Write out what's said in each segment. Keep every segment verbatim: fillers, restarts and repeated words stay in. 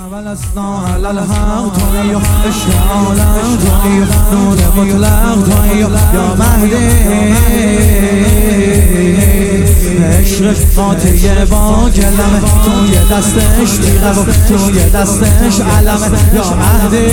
اول اسنا علال حق توی عشق عالم توی نور مطلق توی یا مهدی عشق فاتحه با کلمه توی دستش تیغه و توی دستش علمه یا مهدی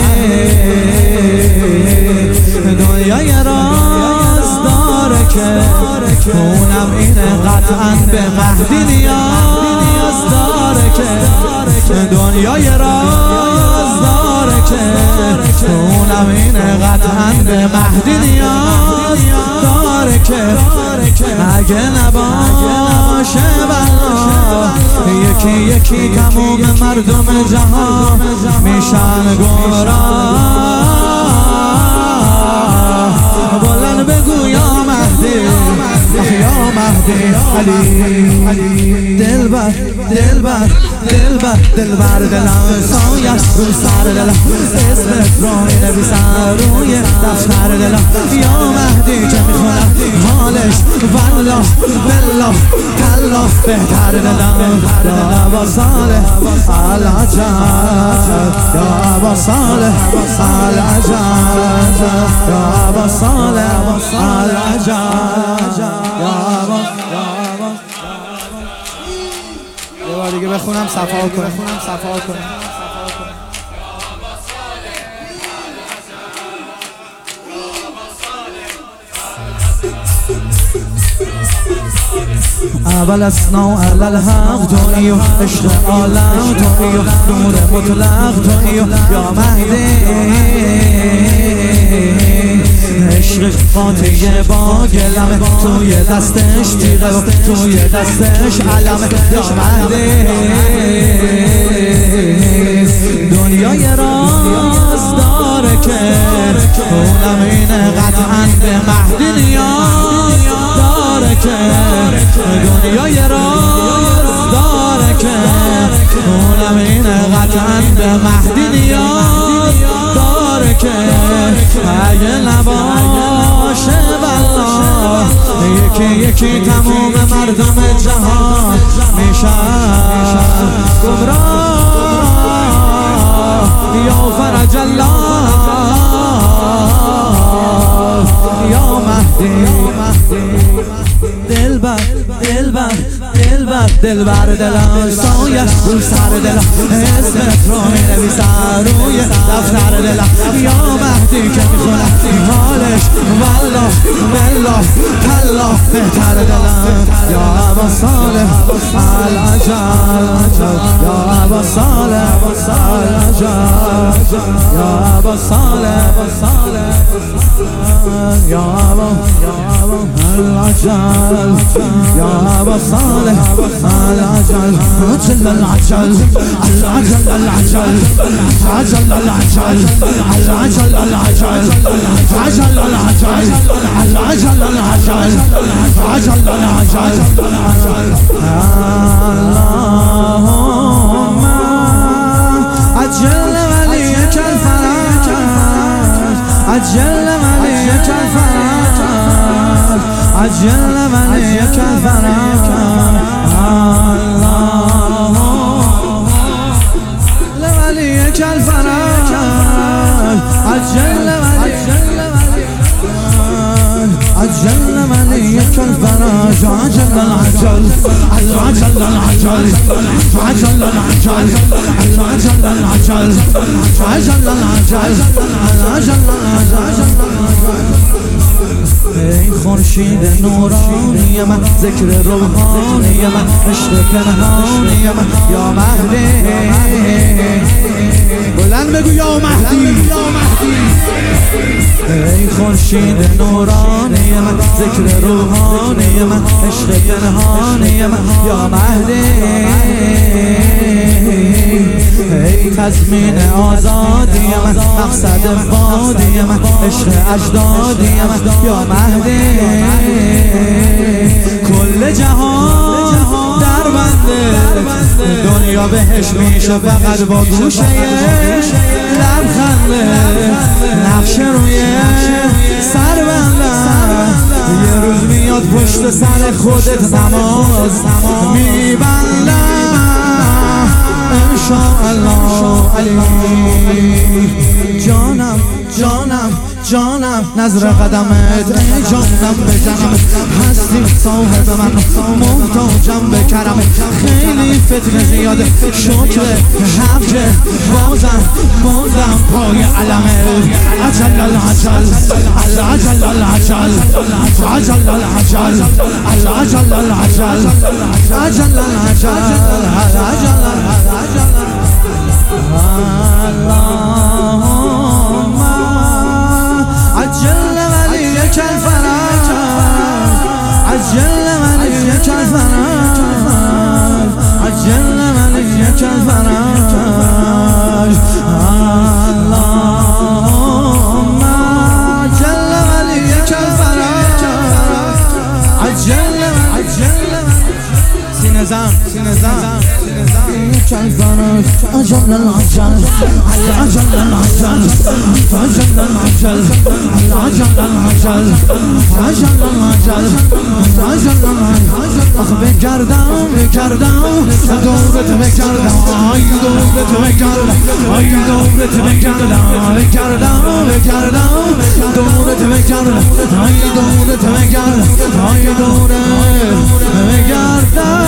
دنیای راز داره که اونم اینه قطعا به مهدی نیاز داره که دنیای راز داره که اونم اینه قطعا به مهدی نیاز داره که اگه نباشه بلا یکی یکی تموم مردم جهان میشن گمراه بلند بگو یا مهدی یا مهدی علی دلبر دلبر دلبر دلبر دلم سایه رو سر دلم اسمت رو مینویسم روی دفتر دلم یا مهدی که میخونم حالش والله بالله تالله بهتر دلم یا ابا صالح العجب یا ابا صالح العجب یا ابا صالح العجب یا ابا یه بار دیگه بخونم صفا کنم صفا کنم اول اسنا علال حق توی عشق عالم توی نور مطلق توی یا مهدی عشق فاتحه با گلمه توی دستش تیغه و توی دستش علمه یا مهدی دنیای راز داره که اونم اینه قطعا به مهدی نیاز داره که دنیای راز داره که اونم اینه قطعا به مهدی نیاز داره که اگه نباشه بلا یکی یکی تموم مردم جهان میشن گمراه یا فرج الله یا مهدی دلبر دلبر دلبر دلبر دلم سایه رو سر دلم اسمت رو مینویسم روی دفتر دلم یا مهدی که میخونم حالش والله بالله تالله بهتر دلم یا ابا صالح العجب یا ابا صالح العجب یا ابا صالح یا ابا العجل يا ابا صالح العجل عجل العجل العجل العجل عجل العجل العجل العجل عجل العجل العجل العجل عجل العجل اللهم عجل وليك الفرج عجل وليك الفرج عجل وليك الفرج اللهم وليك الفرج عجل وليك عجل وليك الفرج عجل العجل العجل العجل عجل العجل العجل العجل عجل العجل العجل العجل ای خورشید نورانی من ذکر روحانی من عشق پنهانی من یا مهدی بلند بگو یا مهدی ای خورشید نورانی من ذکر روحانی من عشق پنهانی من یا مهدی ای تضمین آزادی من مقصد وادی من عشق اجدادی من یا مهدی کل جهان در بنده دنیا بهش میشه فقط با گوشه لبخنده نقش روی سر بندم یه روز میاد پشت سر خودت نماز میبندم انشاءالله علی جانم جانم جانم نظر قدمت ای جانم به جنم هستی صاحب من محتاجم به کرمت خیلی فتنه زیاده شکر حفظ بازم بازم پای علمه عجل العجل العجل العجل عجل العجل العجل العجل عجل العجل العجل العجل اللهم عجل وليك الفرج عجل وليك الفرج عجل وليك الفرج اللهم عجل وليك الفرج عجل عجل سينزام سينزام الفرج أجل العجل أجل العجل أجل العجل أجل العجل أجل العجل أجل العجل أخ بگردم بگردم دورت بگردم آی دورت بگردم آی دورت بگردم بگردم بگردم دورت بگردم آی دورت بگردم آی دورت بگردم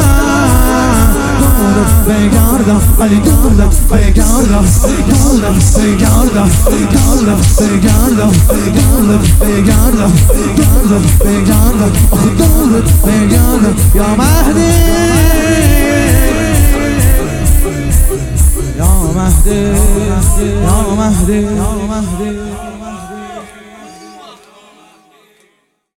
بگردم علی دولت بگردم دولت بگردم دولت بگردم دولت بگردم دولت بگردم آخه دولت بگردم یا مهدی یا مهدی یا مهدی یا مهدی